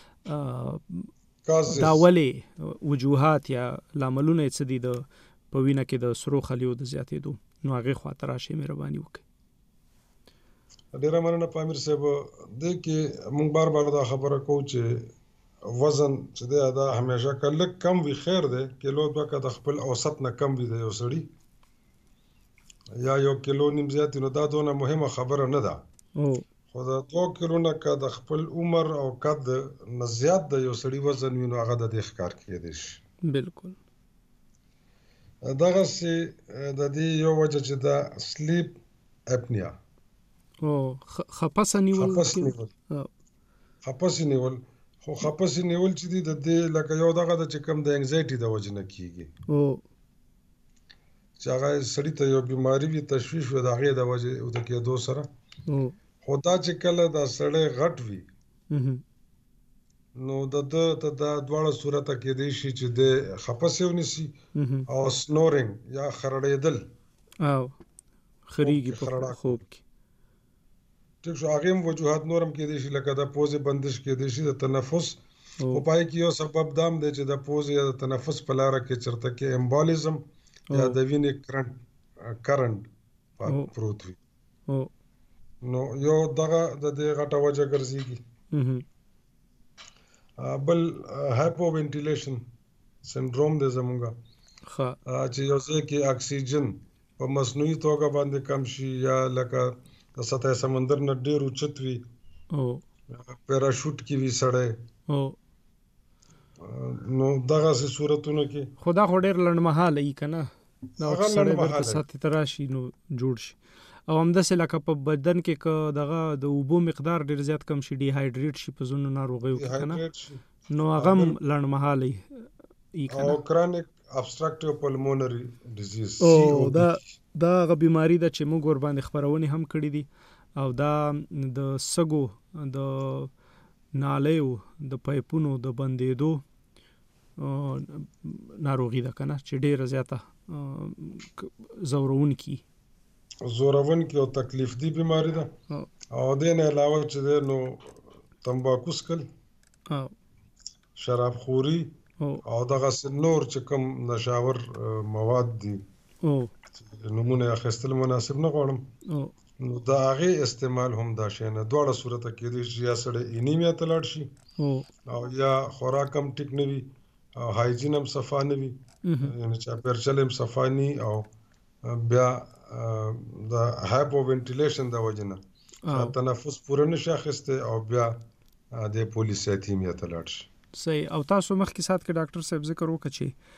چې دا ولي وجوهات یا لاملونه څه دي د پوینه کې د سرو خلیو د زیاتېدو نو هغه خاطر راشي مهرباني وکړئ ډیره مننه پامیر صاحب د کې مونږ بار بار دا خبره کوو چې وزن چې دا همیشه کله کم وي خیر دی کیلو دوه کا د خپل اوسط نه کم وي د یو سړی یا یو کیلو نیم زیات نو دا دونه مهمه خبره نه ده او خو دا دوه کیلو نه کا د خپل عمر او قد نه زیات د یو سړی وزن وي نو هغه د دې ښکار کېدی شي بالکل دغه سي د دې یو وجه چې دا سلیپ اپنیا او خپس نیول خپس نیول خو خپس نیول چې دی د دې لکه یو دغه د چې کم د انګزایټي د وجه نه کیږي او چې هغه سړی ته یو بیماری وي تشویش وي د هغې د وجې د کېدو سره خو دا چې کله دا سړی غټ وي نو د ده ته دا دواړه صورته کېدی شي چې د خپس یې ونیسي او سنورینګ یا خرړېدل او خریږي په خوب کې ټیک شو هغه هم وجوهات نورم کېدی شي لکه د پوزې بندش کېدی شي د تنفس خو پای کې یو سبب دام دی چې د پوزې یا د تنفس په لاره کې چرته کې امبالیزم یا د وینې کرنټ کرنټ پروت وي نو یو دغه د دې غټه وجه ګرځيږي بل هایپو وینټیلیشن سنډروم د زمونږه ها چې یو ځکه کې اکسیجن په مصنوعي توګه باندې کم شي یا لکه د سطح سمندر نه ډیر اوچت وي او پیراشوټ کې وي سړی او نو دغه سه صورتونه کې خدا خو ډیر لنډمحاله ای کنه دا سړی ورته ساتي تراشي نو جوړ شي او همداسې لکه په بدن کې که دغه د اوبو مقدار ډیر زیات کم شي ډي هایډریټ شي په زونو ناروغیو کې کنه نو هغه لنډمحاله ای کنه او کرونیک ابستراکټیو پلمونري ډیزیز او دا دا غ بیماری د چې موږ ور باندې خبرونه هم کړې دي او دا د سګو د نالیو د پایپونو د بندېدو ناروغي ده کنه چې ډیره زیاته زورون کی زورون کی او تکلیف دی بیماری ده او دین علاوه چې نو تمباکو سکل او شراب خوري او دغه نور چې کوم نشاور مواد دي او نمونه اخیستل مناسب نه غواړم نو دا هغه استعمال هم دا شي نه دوړه صورت کې دي چې یا سړی انیمیا تلاړ شي او یا خوراک هم ټیک نه وي او هایجین هم صفا نه وي یعنی چې پرچل هم صفا نه او بیا د هایپو وینټیلیشن د وجنه تنفس پوره نشي اخیسته او بیا د پولیسایتیمیا تلاړ شي صحیح او تاسو مخکې سات کې ډاکټر صاحب ذکر وکړي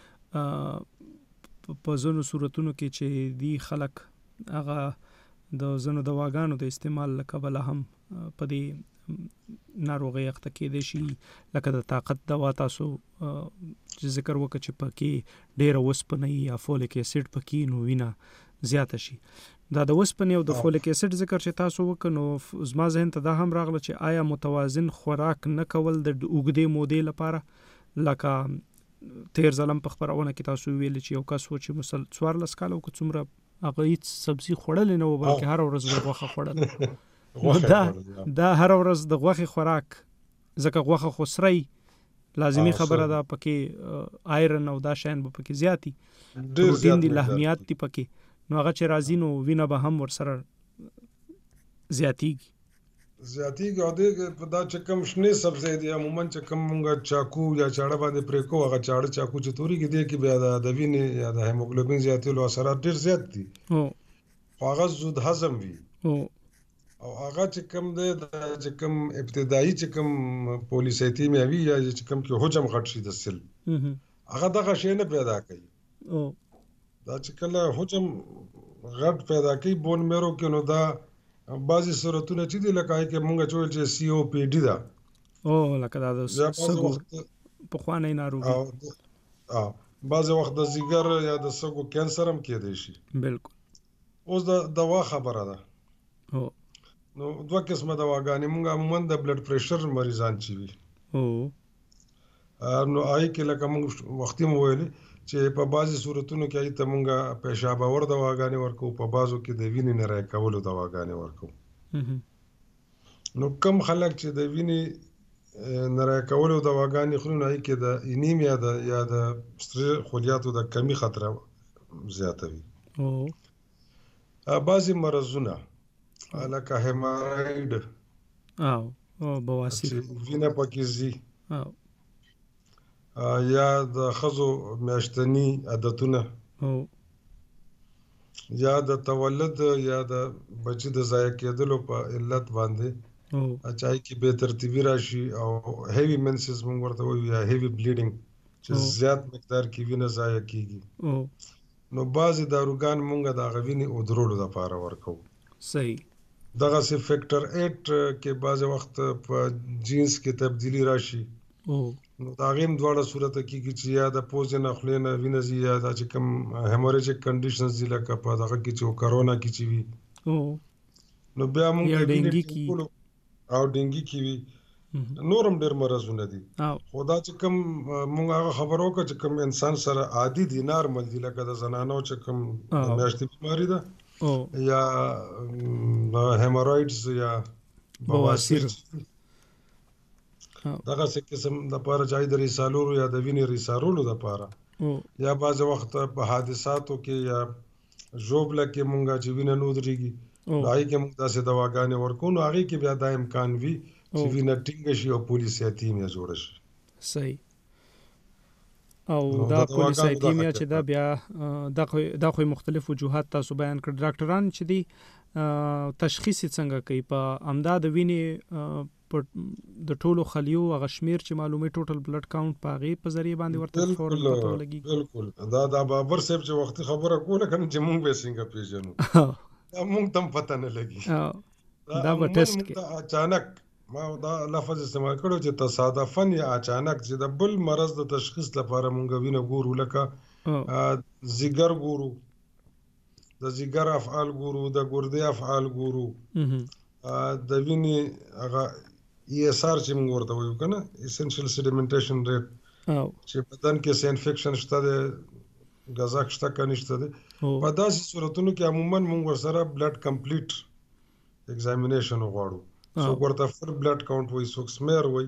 چې په ځینو صورتونو کې چې دی خلک هغه د ځینو دواګانو د استعمال لکبله هم په دې ناروغي اخته کېدی شي لکه د طاقت دوا تاسو چې ذکر وکړي چې پکې ډېره اوسپنه یا فولیک اسید پکې نو وینه زیاته شي دا د اوسپنې او د فولیک اسید ذکر چې تاسو وکړو نو زما ذهن ته دا هم راغله چې آیا متوازن خوراک نه کول د اوږدې مودې لپاره لکه تیر ظلم په خبرونه کې تاسو ویل چې یو کس و چې مسل څوارلس کال او څومره هغه هیڅ سبزي خوړل نه و بلکې هر ورځ غوښه خوړل دا دا هر ورځ د غوښې خوراک ځکه غوښه خو سري لازمی خبره ده پکې آیرن او دا شین به پکې زیاتی پروتین دي لحمیات دي پکې نو هغه چې راځي نو وینه به هم ورسره زیاتیږي زیاتیږي او د په دا چې کوم شنه سبزی دی عموما چې کوم مونږه چاکو یا چاړه باندې پرې کو هغه چاړه چاکو چې توري کې دی کې بیا د وینې یا د هیموګلوبین زیاتولو اثرات ډیر زیات دي او هغه زود هضم وي او او هغه چې کوم دی د چې کوم ابتدایي چې کوم پولیسایتیمیا وی یا چې کوم کې حجم غټ شي د سل هغه دغه شی نه پیدا کوي او دا چې کله حجم غټ پیدا کوي بون میرو کې نو دا بعضی صورتونه چې دی لکه کې مونږ چول چې سی او پی ډی دا او لکه دا د سګو په خوانې ناروغي او بعضی وخت د زیګر یا د سګو کینسر هم کېدای شي بالکل اوس د دوا خبره ده او نو دوه قسمه دواګانې مونږ عموما د بلډ پریشر مریضان چي وي او نو آی کې لکه مونږ وختي مو ویلي چې په بعضی صورتونو کې ایته مونږه پیشاب اور دواګانې ورکو په بعضو کې د وینې نه راکولو دواګانې ورکو نو کم خلک چې د وینې نه راکولو دواګانې خوري نو کې د انیمیا د یا د ستر خلیاتو د کمی خطر زیاتوي او بعضی مرزونه لکه هیمارایډ او او بواسیر وینه پکې زی او یا د خزو میاشتنی عادتونه او یا د تولد یا د بچی د ضایع کېدلو په علت باندې او اچای کې به ترتیبی راشي او هیوی منسز موږ ورته وایو یا هیوی بلیډینګ چې زیات مقدار کې وینه ضایع کیږي او نو بعضی داروګان موږ د غوینې او درولو لپاره ورکو صحیح دغه سي فیکٹر اټ کې بعضی وخت په جینز کې تبدیلی راشي او نو دا غیم دواړه صورت کې چې یا د پوز نه خلینه وینځي یا د چې کوم هیموریجیک کنډیشنز دي لکه په دغه کې چې کرونا کې چې وي او نو بیا موږ یا ډینګي کی او ډینګي کې وي نورم ډیر مرزونه دي خدا چې کوم موږ هغه خبرو کو چې کوم انسان سره عادي دي نارمل دي لکه د زنانو چې کوم میاشتې بیماری ده او یا هیمورايډز یا بواسیر دغه څه قسم د پاره چای د ریسالورو یا د وینې ریسارولو د پاره یا بعض وخت په حادثاتو کې یا جوبله کې مونږه چې وینه نو درېږي هغه کې مونږ تاسو دواګانې ورکو نو هغه کې بیا د امکان وي چې وینه ټینګ شي او پولیسایتیمیا جوړ شي صحیح او دا پولیسایتیمیا چې دا بیا د د خو مختلف وجوهات تاسو بیان کړ ډاکټران چې دی تشخیص څنګه کوي په امداد وینې د ټولو خلیو هغه شمیر چې معلومه ټوټل بلډ کاونټ پاغي په ذریعہ باندې ورته فورن پته لګي بالکل دا دا بابر صاحب چې وخت خبره کوله کنه چې مونږ به څنګه پیژنو دا مونږ تم پته نه لګي دا به ټیسټ کې اچانک ما دا لفظ استعمال کړو چې تصادفاً یا اچانک چې د بل مرض د تشخیص لپاره مونږ وینه ګورو لکه زیګر ګورو د زیګر افعال ګورو د ګردې افعال ګورو د وینې هغه ای اس آر چې موږ ورته وایو کنه اسنشل سیډیمنټیشن ریټ چې بدن کې سه انفیکشن شته د غذا شته کنيشته ده په داسې صورتونو کې عموما موږ ورسره بلډ کمپلیټ ایگزامینیشن وغواړو څو ورته فل بلډ کاونټ وایي څو سمیر وایي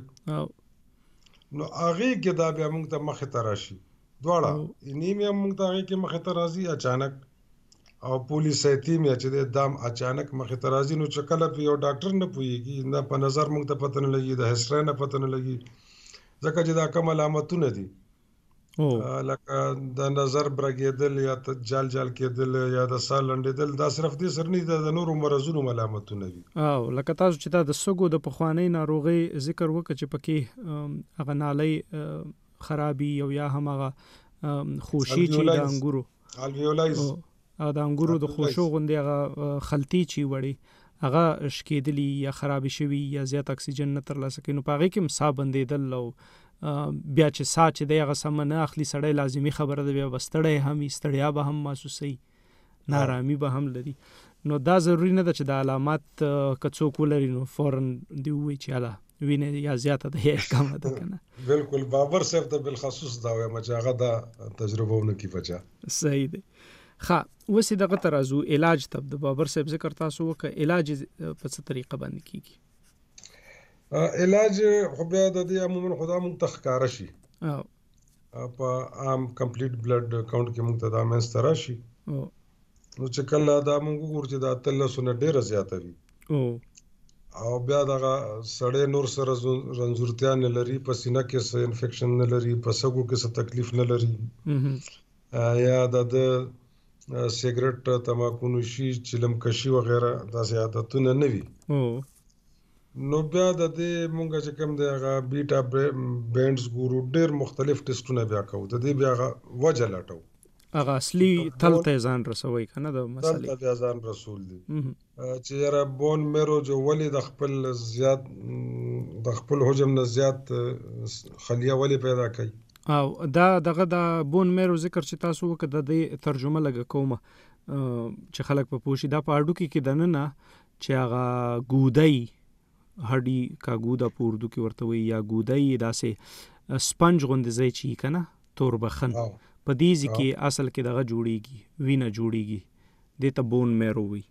نو هغه کې دا بیا موږ ته مخه تراشي دواړه انیمیا موږ ته هغه کې مخه ترازي اچانک او پولیسایتیمیا چې د دام اچانک مخه ترازی نو چکل په یو ډاکټر نه پويږي نه په نظر موږ ته پته نه لګي د هسټری نه پته نه لګي ځکه چې دا کوم علامتونه دي او لکه د نظر برګېدل یا جال جال کېدل یا د سال لنډېدل دا صرف دې سر نه د نورو مرزونو علامتونه دي او لکه تاسو چې دا د سګو د پخوانی ناروغي ذکر وکړي چې پکې هغه نالۍ خرابي او یا هم هغه خوشي چې د انګورو الویولایز او د انګورو د خوشو غوندي هغه خلطي چی وړي هغه شکېدلی یا خراب شوی یا زیات اکسیجن نه ترلاسه کوي نو پاغه کې مسا بندیدل او بیا چې سا چې دی هغه سم نه اخلي سړی لازمی خبره ده بیا بستړی هم استړیا به هم محسوسي نارامي به هم لري نو دا ضروری نه ده چې د علامات کڅو کولري نو فورن دی وی چې اله وینه یا زیاته ده یا کم ده کنه بالکل بابر صاحب ته بالخصوص دا وایم چې هغه دا تجربهونه کی بچا صحیح دی ها وسی دغه ترازو علاج تب د بابر صاحب ذکر تاسو وک علاج په څه طریقه باندې کیږي علاج خو بیا د دې عموما خدا مون تخکار شي او په عام کمپلیټ بلډ کاونټ کې مون ته دا مینس تراشي او نو چې کله دا موږ وګورو چې دا اتلسو نه ډېره زیاته وي او او بیا دغه سړی نور سره رنځورتیا نه لري، په سینه کې څه انفیکشن نه لري، په سږو کې څه تکلیف نه لري، یا د سیګریټ، تماکو نوشي، چلم کشي وغیره داسې عادتونه نه وي، نو بیا د دې مونږ چې کوم دی هغه بیټا بینډز ګورو، ډېر مختلف ټیسټونه بیا کوو، د دې بیا هغه وجه لټو، هغه اصلي تل ته ځان رسوي که نه د مسلې تل ته بیا ځان رسول دي چې یاره بون میرو جو ولې د خپل زیات د خپل حجم نه زیات خلیه ولې پیدا کوي. او دا دغه د بون میرو ذکر چې تاسو وکړه د دې ترجمه لږه کومه چې خلک په پوه شي، دا په هډوکي کې دننه چې هغه ګودی هډي کا ګودا په اردو کې ورته وایي، یا ګودی داسې سپنج غوندې ځای چې که نه توربخن، په دې ځای کې اصل کې دغه جوړیږي، وینه جوړیږي، دې ته بون میرو وایي.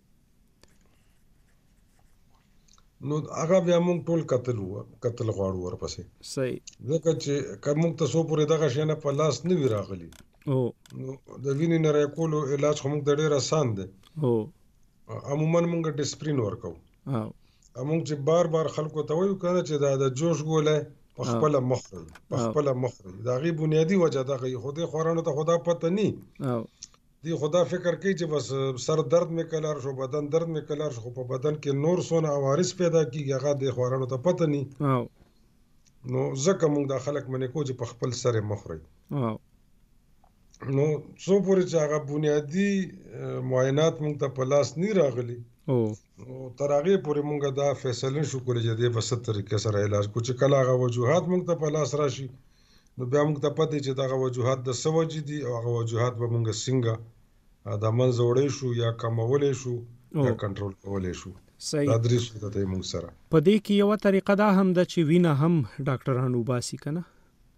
نو هغه بیا موږ ټول قتل وو قتل غواړو ورپسې، صحیح، ځکه چې که موږ ته څو پورې دغه شی نه په لاس نه وي راغلي، او نو د وینې نه راکولو علاج خو موږ ته ډېر اسان دی. او عموما موږ ډسپرین ورکو، او موږ چې بار بار خلکو ته وایو که نه چې دا د جوش ګولی په خپله مخ خوري، په خپله مخ خوري، د هغې بنیادي وجه دغه یي، خو دې خوارانو ته خو دا پته نی، دی خو دا فکر کوي چې بس سر درد مې کلار شو، بدن درد مې کلار شو، خو په بدن کې نور څونه عوارض پیدا کېږي هغه دې خوارانو ته پته نی. نو ځکه موږ دا خلک منې کوو چې په خپل سر یې مه خورئ. نو څو پورې چې هغه بنیادي معاینات موږ ته په لاس نی راغلي، نو تر هغې پورې موږ دا فیصله شو کولی چې دې په څه طریقې سره علاج کړو، چې کله هغه وجوهات موږ ته په لاس راشي نو بیا موږ ته پته چې دغه وجوهات د څه وجې دي او هغه وجوهات به موږ څنګه د منځه وړی شو یا کمولی شو یا کنټرول کولی شو. دا درې صورت یې موږ سره. په دې کې یوه طریقه دا هم ده چې وینه هم ډاکټران وباسي که نه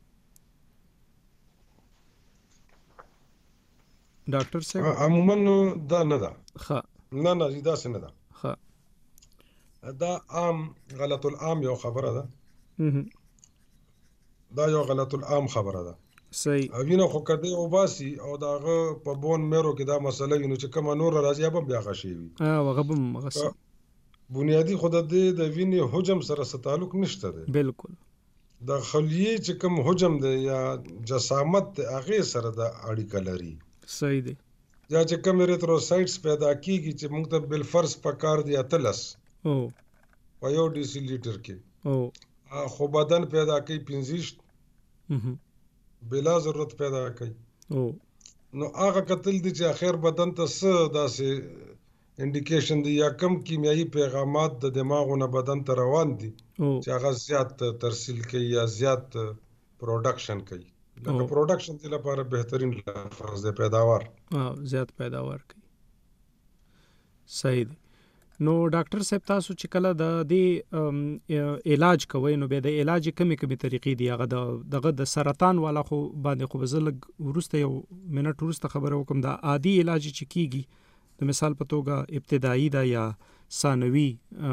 ډاکټر صاحب؟ عموما دا نه ده، ښه نه نه داسې نه ده، ښه دا عام غلط العام یو خبره ده، دا یو غلط العام خبره ده. صحیح. وینه خو که دی وباسي او د هغه په بون میرو کې دا مسله وي نو چې کومه نوره راځي هغه به بیا هغه شی وي، هغه به هم هغسې بنیادي خو د دې د وینې حجم سره څه تعلق نشته دی. بالکل. د خلیې چې کوم حجم دی یا جسامت دی هغې سره د اړیکه لري. صحیح دی. یا چې کوم ایریتروسایټس پیدا کېږي چې موږ ته بالفرض پکار دی اتلس په یو ډیسي لیټر کې، خو بدن پیدا کوي پنځه بلا ضرورت پیدا کوي، نو هغه کتل دي چې اخر بدن ته څه داسې انډیکیشن دی یا کم کیمیایي پیغامات د دماغونه بدن ته روان دي چې هغه زیات ترسیل کوي یا زیات پروډکشن کوي. لکه پروډکشن دی لپاره بهترین لفظ دی پیداوار، زیات پیداوار کوي. صحیح دی. نو ډاکټر صاحب تاسو چې کله د دې علاج کوئ نو بیا د علاج کمې کمې طریقې دي، هغه دغه د سرطان والا خو باندې خو به زه لږ وروسته یو منټ وروسته خبره وکړم، دا عادي علاج چې کېږي د مثال په توګه ابتدایي ده یا ثانوي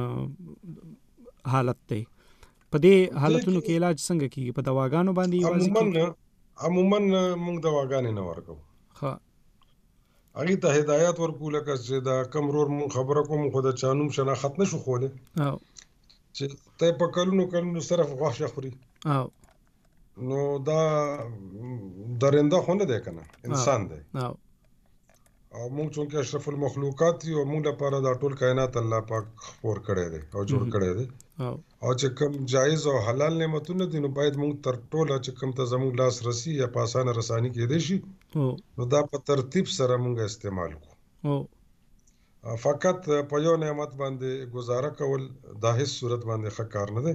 حالت دی، په دې حالتونو کې علاج څنګه کېږي؟ په دواګانو باندې یوازې کېږي؟ عموما موږ دواګانې نه ورکوو، ښه هغې ته هدایات ورکو، لکه چې دا کم ورور مونږ خبره کوم خو د چا نوم شناخت نه شو ښولی چې ته په کلونو کلونو صرف غوښه خوري، نو دا درنده خو نه دی که نه، انسان دی، او مونږ چونکې اشرف المخلوقات یو، مونږ لپاره دا ټول کائنات الله پاک خپور کړی دی او جوړ کړی دی، او چې کوم جایز او حلال نعمتونه دي نو باید مونږ تر ټوله چې کوم ته زموږ لاس رسی یا په اسانه رساني کېدی شي نو دا په ترتیب سره مونږ استعمال کړو. فقط په یو نعمت باندې گزاره کول دا هیڅ صورت باندې ښه کار نه دی،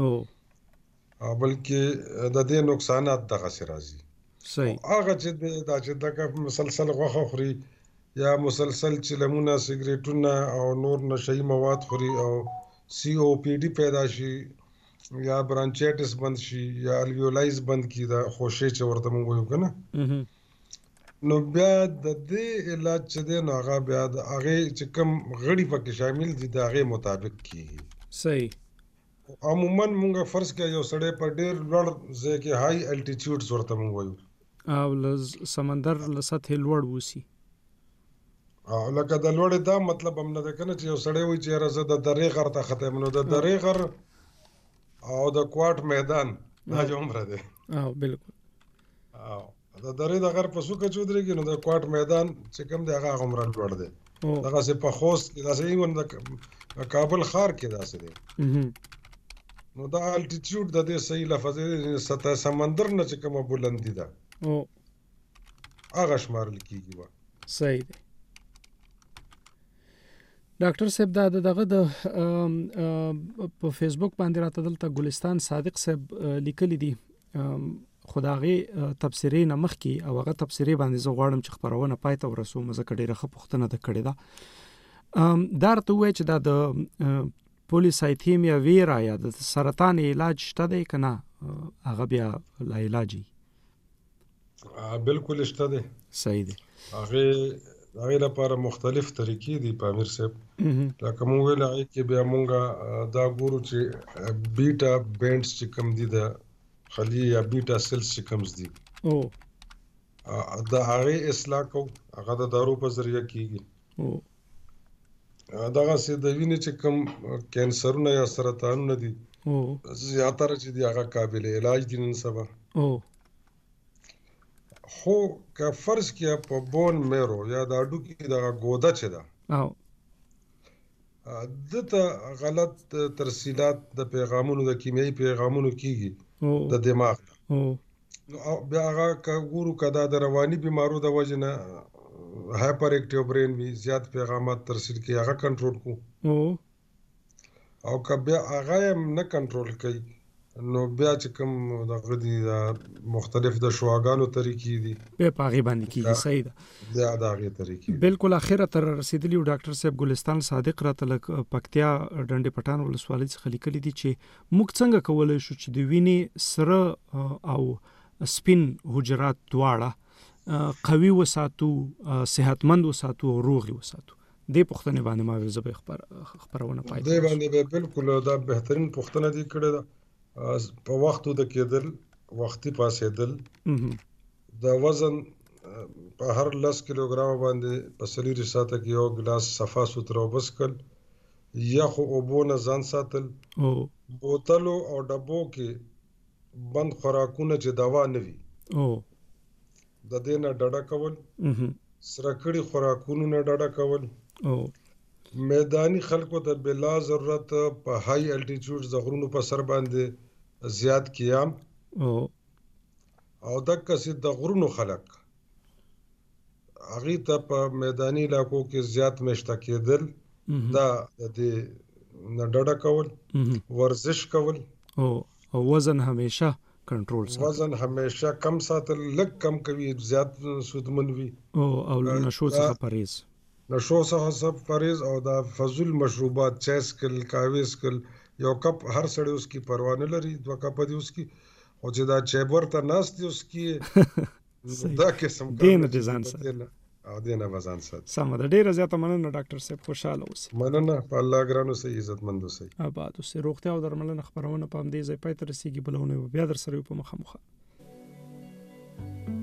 بلکې د دې نقصانات دغسې راځي. هغه چې دا چې دغه مسلسل غوښه خوري یا مسلسل چلمونه، سګریټونه او نور نشهیي مواد خوري او سی او پی ډي پیدا شي یا برانچایټس بند شي یا الویولایز بند کی، دا خوشې چې ورته موږ وایو که نه، نو بیا د دې علاج چې دی نو هغه بیا د هغې چې کوم غړي پکې شامل دي د هغې مطابق کېږي. صحیح. عموما موږ فرض کړه یو سړی په ډېر لوړ ځای کې هائی الټیچیوډز ورته موږ وایو، او له سمندر له سطحې لوړ اوسي، او لکه د لوړې دا مطلب هم نه ده کنه چې یو سړی وایي چې یاره زه د درې غر ته ختم نو د درې غر او د کوټ میدان دا جو عمره دی او بالکل او د درې د غر په څوکه چې ودرېږي نو د کوټ میدان چې کوم دی هغه عمره لوړ دی دغسې په خوست کې داسې ایون د کابل ښار کې داسې دی نو دا الټیټیوډ د دې صحیح لفظ دی سطح سمندر نه چې کومه بلندي ده هغه شمارل کېږي وه صحیح دی ډاکټر صاحب دا دغه د په فیسبوک باندې راته دلته ګلستان صادق صاحب لیکلی دي خداغي تفسیرې نه مخکي او هغه تفسیرې باندې زه غواړم چې خبرونه پای ته ورسوم ځکه ډیره ښه پوښتنه ده کړې ده دا راته وایي چې دا د پولیسایتیمیا ویرا یا د سرطان علاج شته دی که نه هغه بیا لا علاجي بالکل شته دی صحیح دی هغې هغې لپاره مختلف طریقې دي په امیر صاحب لکه مونږ ویل هغې کې بیا مونږ دا ګورو چې بیټا بینډس چې کوم دي د خلیې یا بیټا سیلز چې کوم دي د هغې اصلاح کوو هغه د دارو په ذریعه کېږي دغسې د وینې چې کوم کینسرونه یا سرطانونه دي زیاتره چې دي هغه قابل علاج دي نن سبا خو که فرض کیا په بون میرو یا د هډوکي دغه ګوده چې ده دته غلط ترسیلات د پیغامونو د کیمیاوي پیغامونو کیږي د دماغ بیا هغه که ګورو که دا د رواني بیمارو د وجې نه هایپر اکټیو برین وي زیات پیغامات ترسیل کوي هغه کنټرول کو او که بیا هغه هم نه کنټرول کوي نو بیا چې کوم دغه دي مختلف د شواګانو طریقې دي بیا په هغې باندې کېږي صحیح ده بیا د هغې طریقې بالکل اخره ته رسېدلي وو ډاکټر صاحب ګلستان صادق راته لږ پکتیا ډنډې پټان ولسوالۍ څخه لیکلي دي چې موږ څنګه کولی شو چې د وینې سره او سپین حجرات دواړه قوي وساتو صحتمند وساتو او روغ وساتو دې پوښتنې باندې ما ویل زه به خبرونه پای دې باندې به بالکل دا بهترین پوښتنه دي کړې ده په وخت د کېدل وختي پاسېدل د وزن په هر لس کیلوګرام باندې په څلېروي ساعته کې یو ګلاس صفا سوتره اوبه څښل یخو اوبو نه ځان ساتل بوتلو او ډبو کې بند خوراکونه چې دوا نه وي د دې نه ډډه کول سره کړي خوراکونو نه ډډه کول میدانی خلکو ته بلا ضرورت په های الټیټیوډ د غرونو په سر باندې زیات قیام او دقسې د غرونو خلک هغې ته په میداني علاقو کې زیات میشته کېدل دا د دې نه ډډه کول ورزش کول او وزن همیشه کنټرول ساتل وزن همیشه کم ساتل لږ کم کوي زیات سودمن وي او نشو څخه پرهیز نشو څخه پرهیز او دا فضول مشروبات چای څښل قهوې څښل یو کپ هر سړی اوس کې پروا نه لري دوه کپه دي اوس کې خو چې دا چای ورته ناست دي اوس کې دا قسم دې نه دې ځان ساتي او دې نه به ځان ساتي سمه ده ډېره زیاته مننه ډاکټر صاحب خوشحاله اوسئ مننه په الله ګران اوسئ عزتمند اوسئ اباد اوسئ روغتیا او درملنه خپرونه په همدې ځای پای ته رسیږي بلونه بیا در سره په مخه مخه